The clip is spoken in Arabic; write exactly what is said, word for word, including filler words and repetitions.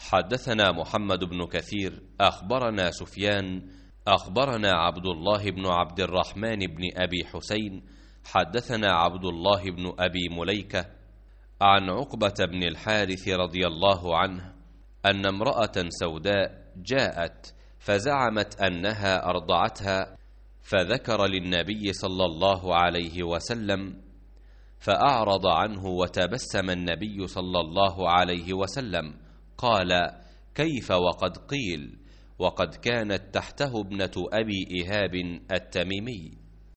حدثنا محمد بن كثير أخبرنا سفيان أخبرنا عبد الله بن عبد الرحمن بن أبي حسين حدثنا عبد الله بن أبي مليكة عن عقبة بن الحارث رضي الله عنه أن امرأة سوداء جاءت فزعمت أنها أرضعتها، فذكر للنبي صلى الله عليه وسلم، فأعرض عنه وتبسم النبي صلى الله عليه وسلم قال: كيف وقد قيل؟ وقد كانت تحته ابنة أبي إيهاب التميمي.